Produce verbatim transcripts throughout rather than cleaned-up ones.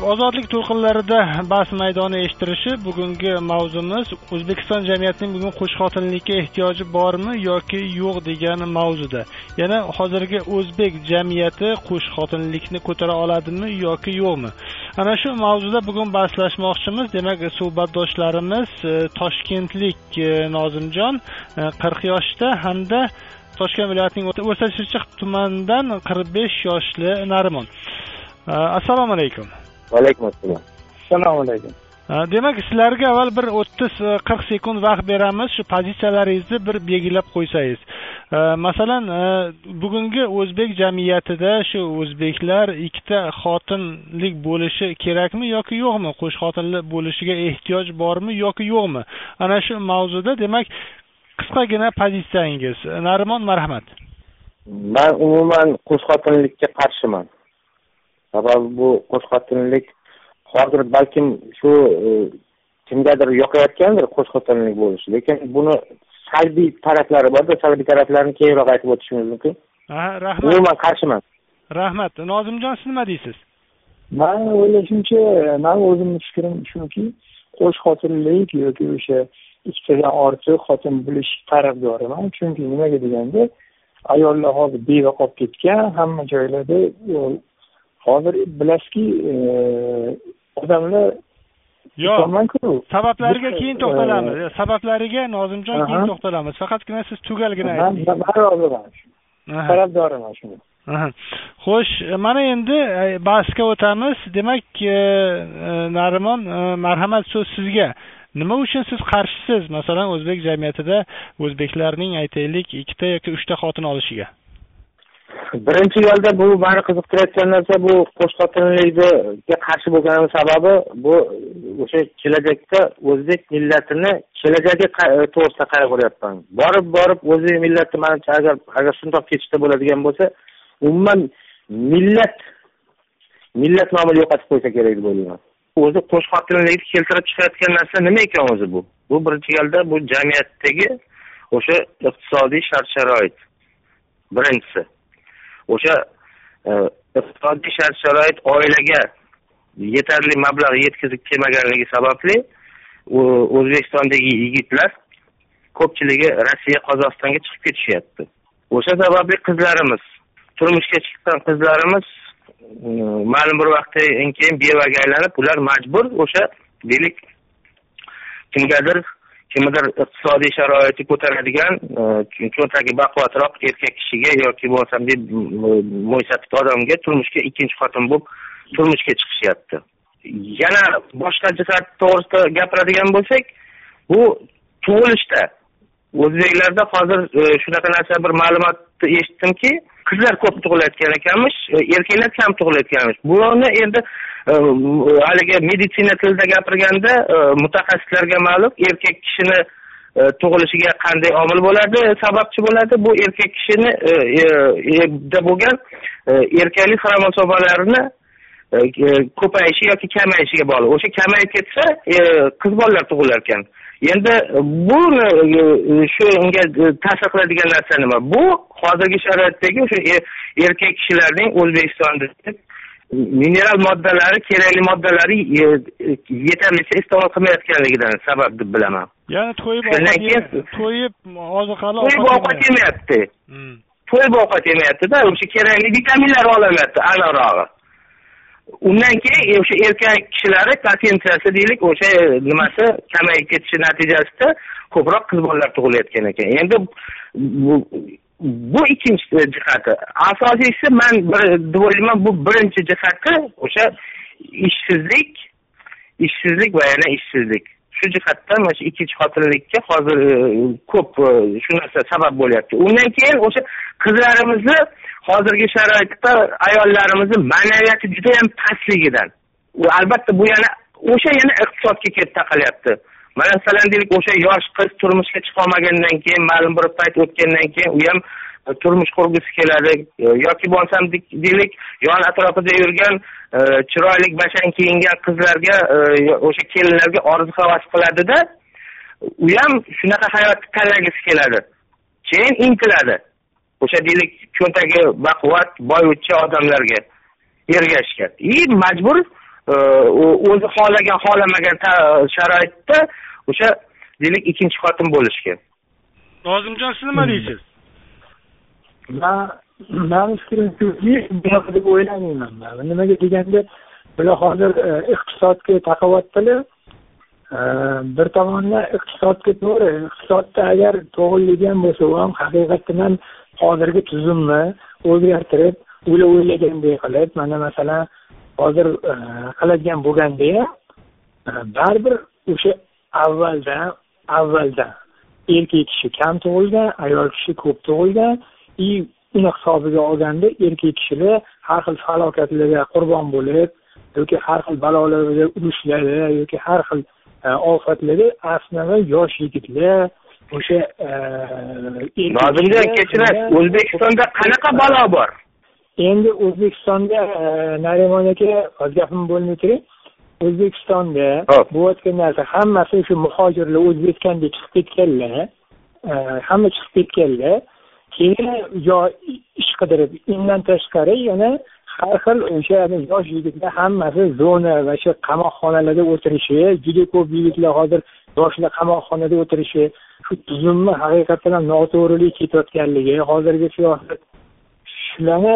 ozodlik to'lqinlarida bahs maydoni eshittirishi bugungi mavzumiz O'zbekiston jamiyatining bugun qo'shxotinlikka ehtiyoji bormi yoki yo'q degan mavzuda. Yana hozirgi o'zbek jamiyati qo'shxotinlikni ko'tara oladimi yoki yo'qmi? Ana shu mavzuda bugun bahslashmoqchimiz. Demak, suhbatdoshlarimiz toshkentlik Nozimjon qirq yoshda hamda Toshkent viloyatining O'rta-Chirchiq tumanidan qirq besh yoshli Narimon. Assalomu alaykum. Va alaykum assalom. Assalomu alaykum. Demak, sizlarga avval bir o'ttiz qirq sekund vaqt beramiz. Shu pozitsiyalaringizni bir belgilab qo'ysangiz. Masalan, bugungi o'zbek jamiyatida shu o'zbeklar ikkita xotinlik bo'lishi kerakmi yoki yo'qmi? Qo'shxotinlik bo'lishiga ehtiyoj bormi yoki yo'qmi? Ana shu mavzuda demak qisqagina pozitsiyangiz. Narimon, marhamat. Men umuman qo'shxotinlikka qarshiman. Sababi bu qo'shxotinlik hozir balkim shu kimgadir yoqayotgandir qo'shxotinlik bo'lishi, lekin buni salbiy taraflari bor-da, salbiy taraflarini keyinroq aytib o'tishimiz mumkin. Ha, rahmat. Umuman qarshiman. Rahmat. Nozimjon, siz nima deysiz? Men o'ylashimcha, men o'zimning fikrim shuki, qo'shxotinlik yoki o'sha ikkitadan ortiq xotin bo'lish tarafdoriman. Chunki nimaga deganda, ayollar hozir beva qolib ketgan, hamma joylarda hozir bilasizki, odamlar yo'q. Sabablariga keyin to'xtalamiz. Sabablariga Nozimjon keyin to'xtalamiz. Faqatgina siz tugalgina ayting. Men roziman. Tarafdoriman shuni. Xo'sh, mana endi bahsga o'tamiz. Demak, Narimon, marhamat, so'z sizga. Nima uchun siz qarshisiz? Masalan, o'zbek jamiyatida o'zbeklarning aytaylik ikkita yoki uchta xotin olishiga. Birinchi yo'lda bu meni qiziqtirayotgan narsa bu qo'shxotinlikka qarshi bo'lganim sababi bu o'sha kelajakda o'zbek millatini kelajagi to'g'risida qarab o'tyapman. Borib borib o'zbek millati menimcha agar agar shundoq ketishda bo'ladigan bo'lsa, umuman millat millat nomini yo'qotib qo'ysa kerak deb o'ylayman. O'zi qo'shxotinlikni keltirib chiqayotgan narsa nima ekan o'zi bu? Bu birinchi yo'lda bu jamiyatdagi o'sha iqtisodiy shart-sharoit. Birinchisi o'sha iqtisodiy shart-sharoit oilaga yetarli mablag' yetkazib kelmaganligi sababli O'zbekistondagi yigitlar ko'pchiligi Rossiya, Qozog'istonga chiqib ketishyapti. O'sha sababli qizlarimiz, turmushga chiqqan qizlarimiz ma'lum bir vaqtdan keyin bevaga aylanib, ular majbur o'sha deylik kimgadir kimdir iqtisodiy sharoiti ko'taradigan, cho'ntagi baquvvatroq erkak kishiga yoki bo'lsam deb mo'ysafid odamga turmushga ikkinchi xotin bo'lib turmushga chiqishyapti. Yana boshqa jihat to'g'risida gapiradigan bo'lsak, bu tug'ilishda o'zbeklarda hozir shunaqa narsa bir ma'lumotni eshitdimki, qizlar ko'p tug'ilayotgan ekanmish, erkaklar kam tug'ilayotganmish. Buni endi haligi meditsina tilida gapirganda mutaxassislarga ma'lum, erkak kishini tug'ilishiga qanday omil bo'ladi, sababchi bo'ladi. Bu erkak kishini da bo'lgan erkaklik xromosomalarni ko'payishi yoki kamayishiga bog'liq. O'sha kamayib ketsa, qiz bolalar tug'ilar ekan. Endi bu shu unga ta'sir qiladigan narsa nima? Bu hozirgi sharoitdagi o'sha erkak kishilarning O'zbekistonda mineral moddalari, kerakli moddalari yetarlicha iste'mol qilmayotganligidan sabab deb bilaman. Ya'ni to'yib to'yib oziqali ovqat yemayapti. To'yib ovqat yemayapti-da, o'sha kerakli vitaminlar olmayapti, aniqrog'i. Undan keyin o'sha erkak kishilari potensiyasi deylik, o'sha nimasi kamayib ketishi natijasida ko'proq qiz bolalar tug'ilayotgan ekan. Endi bu bu ikkinchi jihati. Asosiysi men deb o'ylayman, bu birinchi jihati o'sha ishsizlik, ishsizlik va yana ishsizlik. Shu jihatdan mana shu ikkinchi xotinlikka hozir ko'p shu narsa sabab bo'lyapti. Undan keyin o'sha qizlarimizni hozirgi sharoitda ayollarimizni ma'naviyati juda ham pastligidan. Albatta bu yana o'sha yana iqtisodga kelib taqalyapti. Masalan deylik, o'sha yosh qiz turmushga chiqa olmagandan keyin, ma'lum bir payt o'tgandan keyin u ham turmush qurgisi keladi yoki bo'lsam deylik, yon atrofida yurgan chiroyli bashang kiyingan qizlarga, o'sha kelinlarga orzu havas qiladida, u ham shunaqa hayotni tanlagisi keladi. Keyin intiladi. O'sha deylik, cho'ntagi baquvvat, boyvuchcha odamlarga ergashgan. И majbur o'zi xohlagan xohlamagan sharoitda o'sha deylik ikkinchi xotin bo'lishga. Nozimjon, siz nima deysiz? man mani fikrim shuki, bunaqa deb o'ylamayman. Men nimaga deganda, bular hozir iqtisodga taqovatdilar. Bir tomondan iqtisodga to'g'ri, iqtisodda agar to'g'rilagan bo'lsa, u ham haqiqatan ham hozirgi tuzumni o'zgartirib, ular o'ylagandek qilib, mana masalan hozir qiladigan bo'lganda ham baribir o'sha avvaldan avvaldan erkak kishi kam tug'ilgan, ayol kishi ko'p tug'ilgan, и uni hisobiga olganda erkak kishilar har xil falokatlarga qurbon bo'lib, yoki har xil balolarga, urushlarga yoki har xil ofatlarga aslida yosh yigitlar o'sha Nozimjon, kechirasiz, O'zbekistonda qanaqa balo bor? Endi O'zbekistonda Narimon aka, o'z gapim bo'lmay turib, O'zbekistonda bo'layotgan narsa hammasi shu muhojirlar O'zbekistonga chiqib ketganlar, hamma chiqib ketganlar, keyin yo ish qidirib, undan tashqari yana har xil o'sha yosh yigitlar hammasi zona va shu qamoqxonalarda o'tirishi, juda ko'p yigitlar hozir yoshlar qamoqxonada o'tirishi, shu tuzumni haqiqatan ham noto'g'rilik ketayotganligi, hozirgi siyosat shularni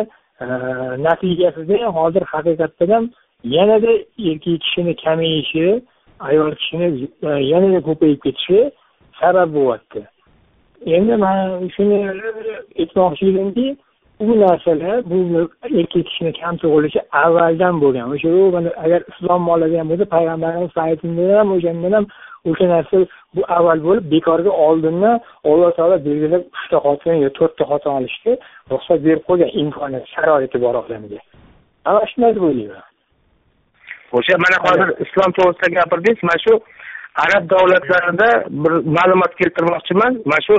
natijasida hozir haqiqatan ham yanada erkak kishini kamayishi, ayol kishini yanada ko'payib ketishi sabab bo'lyapti. Endi men shuni aytmoqchi edimki, bu narsalar, bu erkak kishini kam tug'ilishi avvaldan bo'lgan. O'sha agar islom oladigan bo'lsa, payg'ambarimiz aytganida ham o'shandan ham o'sha narsa bu avval bo'lib, bekorga oldindan Alloh taolo belgilab uchta xotin yoki to'rtta xotin olishga ruxsat berib qo'ygan, imkoniyat, sharoiti bor odamga. Ana shunday deb o'ylayman. O'sha mana hozir islom to'g'risida gapirdingiz, mana shu arab davlatlarida bir ma'lumot keltirmoqchiman. Mana shu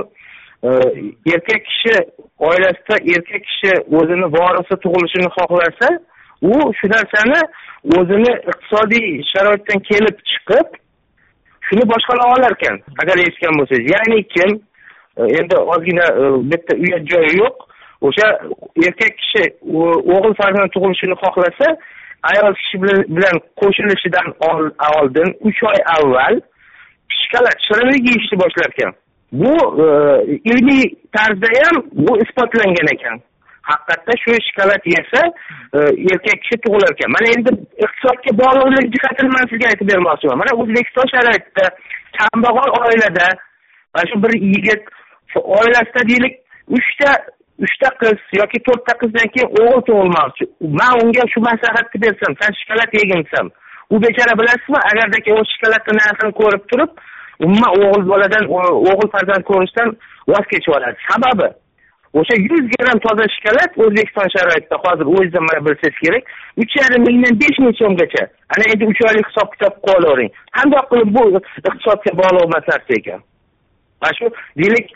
erkak kishi oilasida erkak kishi o'zini vorisi tug'ilishini xohlasa, u shu narsani o'zini iqtisodiy sharoitdan kelib chiqib shuni boshqara olar ekan, agar eshitgan bo'lsangiz. Ya'ni kim endi ozgina bitta uyat joyi yo'q, o'sha erkak kishi o'g'il farzand tug'ilishini xohlasa, ayol kishi bilan qo'shilishidan oldin uch oy avval shikolat shirinlik yeyishni boshlar ekan. Bu ilmiy tarzda ham bu isbotlangan ekan. Haqiqatda shu shikolat yesa erkak kishi tug'ilar ekan. Mana endi iqtisodga bog'liqlik jihatini men sizga aytib bermoqchiman. Mana O'zbekiston sharoitida kambag'al oilada mana shu bir yigit oilasida deylik uchta uchta qiz yoki to'rtta qizdan keyin o'g'il tug'ilmoqchi. Men unga shu maslahatni bersam, sen shikolat yegin desam, u bechora bilasizmi, agardaki o shikolatni narxini ko'rib turib, umuman o'g'il boladan, o'g'il farzand ko'rishdan voz kechib oladi. Sababi o'sha yuz gramm toza shikolat O'zbekiston sharoitida hozir o'zingizdan mana bilsangiz kerak, uch yarim mingdan besh ming so'mgacha. Ana endi uch oylik hisob kitob qo'yavering. Qanday qilib bu iqtisodga bog'liq narsa ekan? Mana shu deylik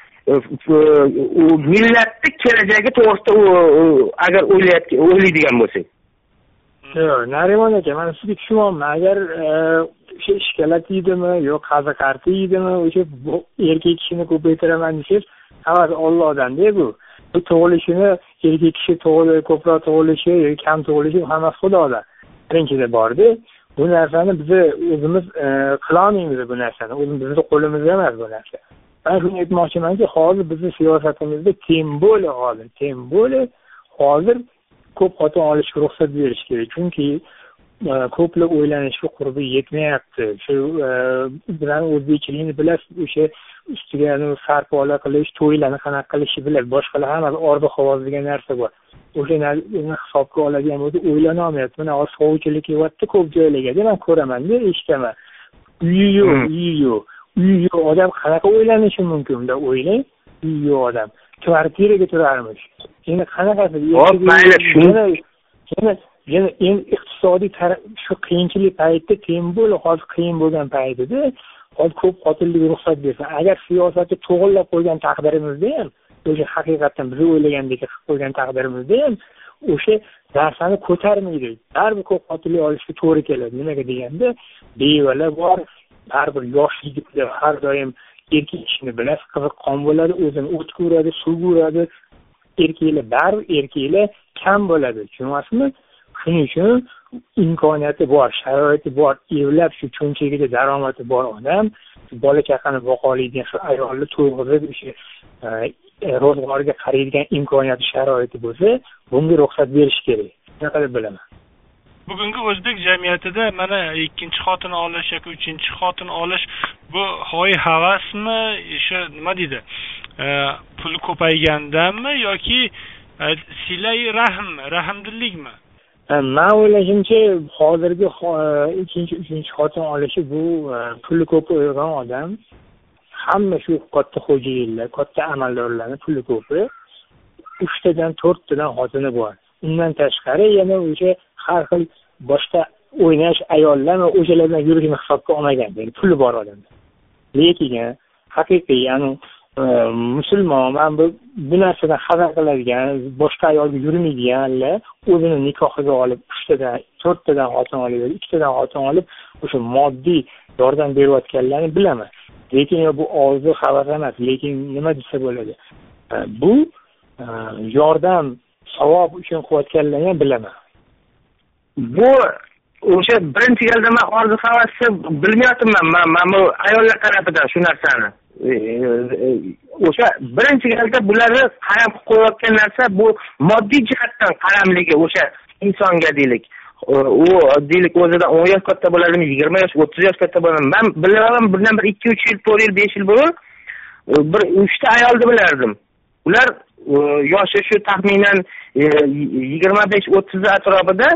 millatning kelajagi to'g'risida agar o'ylayotgan o'ylaydigan bo'lsak. Yo'q, Narimon aka, men sizga tushunyapman. Agar o'sha shikolat yeydimi, yo'q qazi qarti yeydimi, o'sha erkak kishini ko'paytiraman desangiz, havas Allohdan-da bu. Bu tug'ilishini erkak kishi tug'ilishi, ko'proq tug'ilishi yoki kam tug'ilishi hammasi Xudodan. Birinchida bor-da. Bu narsani biz o'zimiz qila olmaymiz bu narsani. O'zimiz bizning qo'limizda emas bu narsa. Men shuni aytmoqchimanki, hozir bizning siyosatimizda tem bo'li hozir, tem bo'li hozir ko'p xotin olishga ruxsat berish kerak. Chunki ko'plab o'ylanishga qurbi yetmayapti. Shu bilan o'zbekchilikni bilasiz, o'sha ustiga sarpola qilish, to'ylarni qanaqa qilishni biladi. Boshqalar hamma orda xavoz degan narsa bor. O'sha narsani hisobga oladigan bo'lsa, o'ylana olmayapti. Mana hozir sovchilik qilyapti ko'p joylarga. Men ko'raman-da, eshitaman. Uyi yo'q, uyi yo'q. Uyi yo'q odam qanaqa o'ylanishi mumkin unda, o'ylang. Uyi yo'q odam kvartiraga turarmish. Endi qanaqasi? Hop, mayli, shuni yana yana endi iqtisodiy shu qiyinchilik paytida tem bo'l, hozir qiyin bo'lgan paytida hozir ko'p xotinlik ruxsat bersa, agar siyosatni to'g'rilab qo'ygan taqdirimizda ham, o'sha haqiqatan biz o'ylagandek qilib qo'ygan taqdirimizda ham o'sha narsani ko'tarmaydi. Baribir ko'p xotinlik olishga to'g'ri keladi. Nimaga deganda, bevalar bor, baribir yosh yigitlar har doim erkak kishini bilasiz, qiziqqon bo'ladi, o'zini o't ko'radi, suv ko'radi. Erkaklar baribir erkaklar kam bo'ladi. Tushunasizmi? shuning uchun imkoniyati bor, sharoiti bor, evlab shu cho'nchagida daromadi bor odam bola chaqani boqoladigan, shu ayolni to'yg'izib o'sha ro'zg'origa qaraydigan imkoniyati, sharoiti bo'lsa, bunga ruxsat berish kerak. Shunaqa deb bilaman. Bugungi o'zbek jamiyatida mana ikkinchi xotin olish yoki uchinchi xotin olish bu hoy havasmi, o'sha nima deydi? Pul ko'paygandanmi yoki silai rahm, rahmdillikmi? Men o'ylashimcha, hozirgi ikkinchi, uchinchi xotin olishi bu puli ko'p o'ygan odam, hamma shu katta xo'jayinlar, katta amaldorlarning puli ko'pi, uchtadan, to'rttadan xotini bor. Undan tashqari yana o'sha har xil boshqa o'ynash ayollar va o'shalar bilan yurishni hisobga olmagan, ya'ni puli bor odamlar. Lekin haqiqiy, ya'ni musulmon, men bu bu narsadan xabar qiladigan, boshqa ayolga yurmaydiganlar o'zini nikohiga olib, uchtadan, to'rttadan xotin olib, ikkitadan xotin olib, o'sha moddiy yordam berayotganlarni bilaman. Lekin bu og'zi xabar emas, lekin nima desa bo'ladi? Bu yordam savob uchun qilayotganlarni ham bilaman. Bu o'sha birinchi galda men orzu havasni bilmayapman, men men bu ayollar tarafidan shu narsani. O'sha birinchi galda bularni qarab qo'yayotgan narsa bu moddiy jihatdan qaramligi, o'sha insonga deylik. U deylik o'zidan o'n yosh katta bo'ladimi, yigirma yosh, o'ttiz yosh katta bo'ladimi? Men bilaman, bundan bir ikki uch yil, to'rt yil, besh yil burun bir uchta ayolni bilardim. Ular yoshi shu taxminan yigirma besh o'ttiz atrofida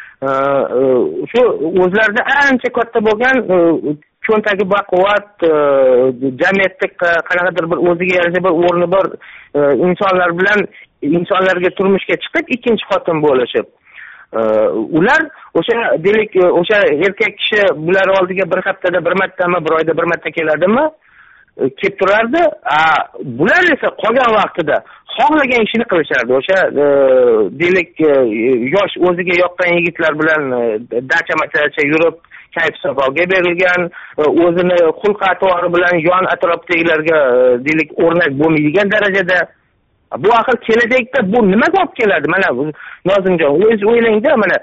shu o'zlarida ancha katta bo'lgan, cho'ntagi baquvvat, jamiyatda qanaqadir bir o'ziga yarasha bir o'rni bor insonlar bilan insonlarga turmushga chiqib ikkinchi xotin bo'lishib, ular o'sha deylik o'sha erkak kishi bular oldiga bir haftada bir martami, bir oyda bir marta keladimi, kelib turardi. Bular esa qolgan vaqtida xohlagan ishini qilishardi. O'sha deylik yosh o'ziga yoqqan yigitlar bilan dacha-macha yurib, kayf safoga berilgan, o'zini xulq-atvori bilan yon atrofdagilarga deylik o'rnak bo'lmaydigan darajada. Bu axir kelajakda bu nimaga olib keladi? Mana Nozimjon, o'zingiz o'ylangda, mana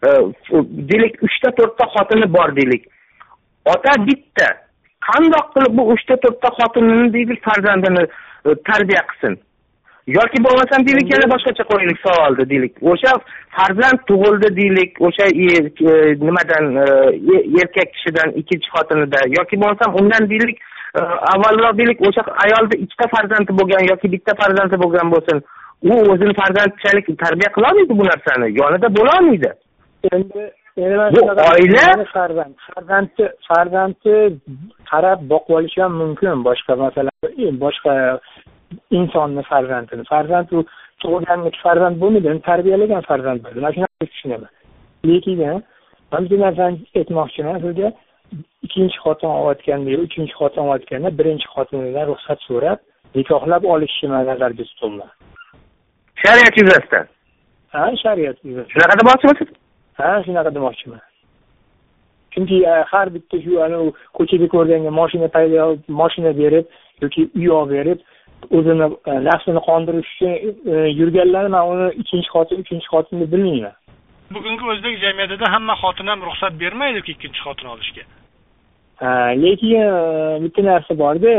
deylik uchta to'rtta xotini bor deylik. Ota bitta. Qandoq qilib bu uchta to'rtta xotinini deylik farzandini tarbiya qilsin? Yoki bo'lmasam deylik yana boshqacha qo'yaylik savolni deylik. O'sha farzand tug'ildi deylik, o'sha nimadan erkak kishidan ikkinchi xotinida yoki bo'lmasam undan deylik avvalroq deylik o'sha ayolda ikkita farzandi bo'lgan yoki bitta farzandi bo'lgan bo'lsin, u o'zini farzandchalik tarbiya qila olmaydi bu narsani, yonida bo'la olmaydi. Endi bu oila farzand, farzandni farzandni qarab boqib olish ham mumkin. Boshqa masalan, boshqa insonni farzandini, farzand u tug'ilganlik farzand bo'lmaydi, tarbiyalagan farzand bo'ladi. Mana shuni tushunaman. Lekin men bu narsani aytmoqchiman, sizga ikkinchi xotin olayotganda, uchinchi xotin olayotganda birinchi xotinidan ruxsat so'rab, nikohlab olishni nazarda tutolman. Shariat yuzasidan. Ha, shariat yuzasidan. Shunaqa demoqchimisiz? Ha, shunaqa demoqchiman. Chunki har bitta shu ana ko'chada ko'rganga mashina paydo, mashina berib yoki uy olib berib, o'zini nafsini qondirish uchun yurganlar, men uni ikkinchi xotin, uchinchi xotin deb bilmayman. Bugungi o'zbek jamiyatida hamma xotin ham ruxsat bermaydi-ku ikkinchi xotin olishga. Ha, lekin bitta narsa bor-da,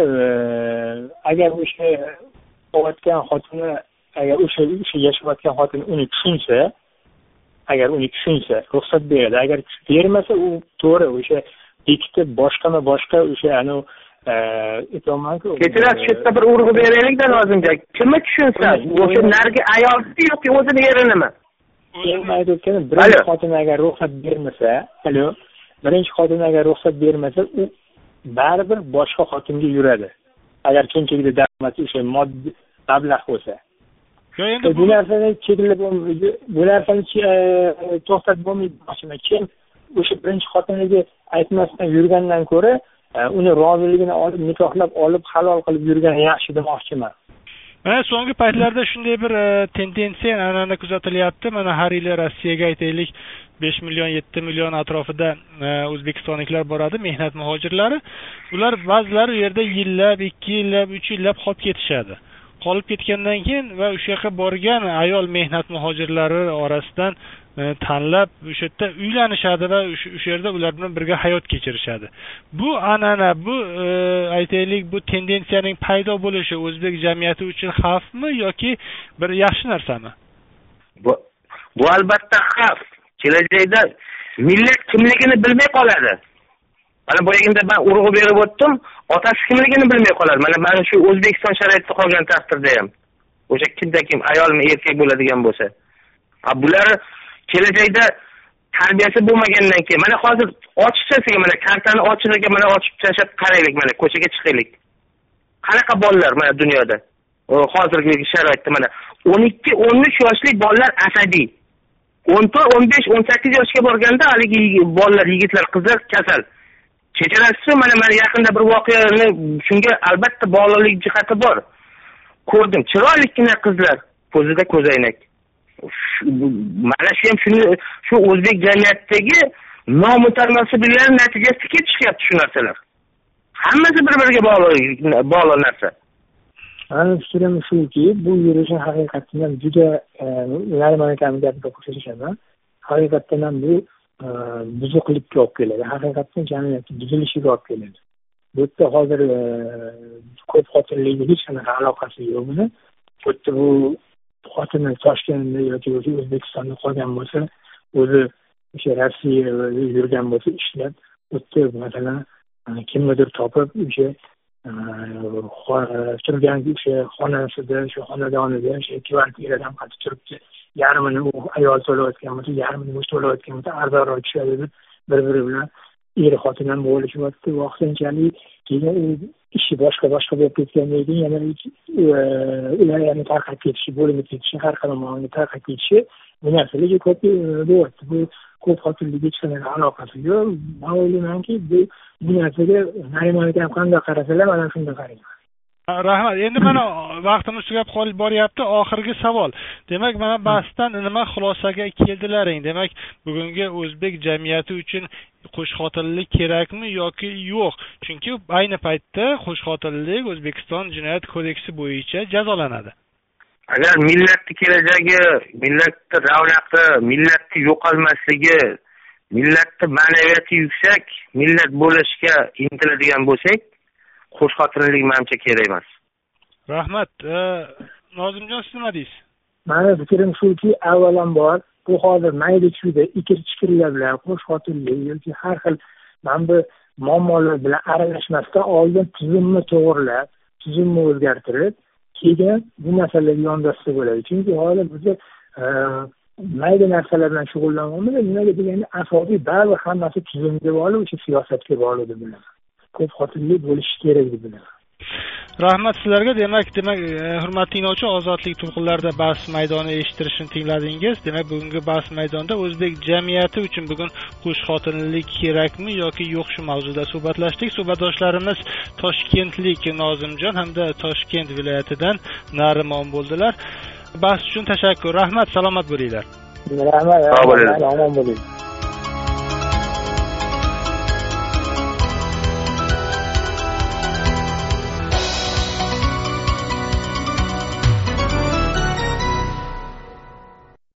agar o'sha olayotgan xotini, agar o'sha o'sha yashayotgan xotin uni tushunsa, agar uni tushunsa, ruxsat beradi. Agar bermasa, u to'g'ri o'sha ikkita boshqami boshqa o'sha ana aytolmanku. Kechirasiz, shu yerda bir urg'u beraylik-da Nozimjon. Kimni tushunsa, o'sha nargi ayolni yoki o'zini erinimi? Men aytayotganim, birinchi xotin agar ruxsat bermasa, alo, birinchi xotin agar ruxsat bermasa, u baribir boshqa xotinga yuradi. Agar cho'nchagida daromad o'sha moddiy mablag' bo'lsa. Bu narsani cheklab bo'lmaydi, bu narsani to'xtatib bo'lmaydi. Kim o'sha birinchi xotiniga aytmasdan yurgandan ko'ra, uni roziligini olib, nikohlab olib, halol qilib yurgan yaxshi demoqchiman. Mana so'nggi paytlarda shunday bir tendensiya, an'ana kuzatilyapti. Mana har yili Rossiyaga aytaylik besh million, yetti million atrofida o'zbekistonliklar boradi, mehnat muhojirlari. Ular ba'zilari u yerda yillab, ikki yillab, uch yillab qolib ketishadi. Qolib ketgandan keyin va o'sha yoqqa borgan ayol mehnat muhojirlari orasidan tanlab o'sha yerda uylanishadi va o'sha yerda ular bilan birga hayot kechirishadi. Bu an'ana, bu aytaylik, bu tendensiyaning paydo bo'lishi o'zbek jamiyati uchun xavfmi yoki bir yaxshi narsami? Bu bu albatta xavf. Kelajakda millat kimligini bilmay qoladi. Mana bu yerda men urg'u berib o'tdim, otasi kimligini bilmay qoladi. Mana mana shu O'zbekiston sharoitida qolgan taqdirda ham o'sha kimda kim ayolmi, erkak bo'ladigan bo'lsa, bular kelajakda tarbiyasi bo'lmagandan keyin mana hozir ochiqchasiga mana kartani ochig'iga mana ochib tashlab qaraylik, mana ko'chaga chiqaylik. Qanaqa bolalar mana dunyoda hozirgi sharoitda mana o'n ikki o'n uch yoshli bolalar asabiy. o'n to'rt o'n besh o'n sakkiz yoshga borganda haligi bolalar, yigitlar, qizlar kasal. Kechirasiz, mana men yaqinda bir voqeani shunga albatta bog'liqlik jihati bor. Ko'rdim, chiroylikgina qizlar, ko'zida ko'zoynak. Mana shu ham shuni shu o'zbek jamiyatidagi nomutanosibliklar natijasida kelib chiqyapti shu narsalar. Hammasi bir-biriga bog'liq bog'liq narsa. Mening fikrim shuki, bu yurishi haqiqatan juda Narimon akamning gapiga qo'shilaman. Haqiqatan ham bu buzuqlikka olib keladi. Haqiqatan jamiyat buzilishiga olib keladi. Bu yerda hozir ko'p xotinlikning hech qanaqa aloqasi yo'q buni. Bu yerda bu xotini Toshkentda yoki O'zbekistonda qolgan bo'lsa, o'zi o'sha Rossiyada yurgan bo'lsa, ishlab, bu yerda masalan kimnidir topib, o'sha turgan o'sha xonasida, o'sha xonadonida, o'sha kvartiradan qatib turibdi. Yarmini u ayol to'layotgan bo'lsa, yarmini o'zi to'layotgan bo'lsa, arzonroq tushadi deb bir-biri bilan er xotin ham bo'lishyapti. Vaqtinchalik keyin ishi boshqa boshqa bo'lib ketgandan keyin yana ular yana tarqab ketishi, bo'linib ketishi, har xil tomonga tarqab ketishi bu narsalarga ko'p bo'lyapti. Bu ko'p xotinlikka hech qanaqa aloqasi yo'q. Men o'ylaymanki, bu bu narsaga Narimon akam qanday qarasalar, mana shunday qarayman. Rahmat. Endi mana vaqtimiz tugab qolib boryapti. Oxirgi savol. Demak, mana bahsdan nima xulosaga keldilaring? Demak, bugungi o'zbek jamiyati uchun qo'shxotinlik kerakmi yoki yo'q? Chunki ayni paytda qo'shxotinlik O'zbekiston Jinoyat kodeksi bo'yicha jazolanadi. Agar millatning kelajagi, millatning ravnaqi, millatning yo'qolmasligi, millatning ma'naviyati yuksak millat bo'lishga intiladigan bo'lsak, qo'shxotinlik menimcha kerak emas. Rahmat. Nozimjon, siz nima deysiz? Mening fikrim shuki, avvalambor bu hozir mayli-chuyda ikir-chikirlar bilan qo'shxotinlik yoki har xil mana bu muammolar bilan aralashmasdan oldin tizimni to'g'rilab, tizimni o'zgartirib, keyin bu masalalarga yondashsa bo'ladi. Chunki hozir bizda mayli narsalar bilan shug'ullanamiz, nimaga deganda asosiy baribir hammasi tizimga bog'liq, o'sha siyosatga bog'liq deb bilaman. Ko'p xotinlik bo'lishi kerak deb bilaman. Rahmat sizlarga. Demak, demak hurmatli tinglovchi, ozodlik to'lqinlarida bahs maydoni eshittirishni tingladingiz. Demak, bugungi bahs maydonida o'zbek jamiyati uchun bugun qo'shxotinlik kerakmi yoki yo'q shu mavzuda suhbatlashdik. Suhbatdoshlarimiz toshkentlik Nozimjon hamda Toshkent viloyatidan Narimon bo'ldilar. Bahs uchun tashakkur. Rahmat, salomat bo'linglar. Rahmat, omon bo'ling.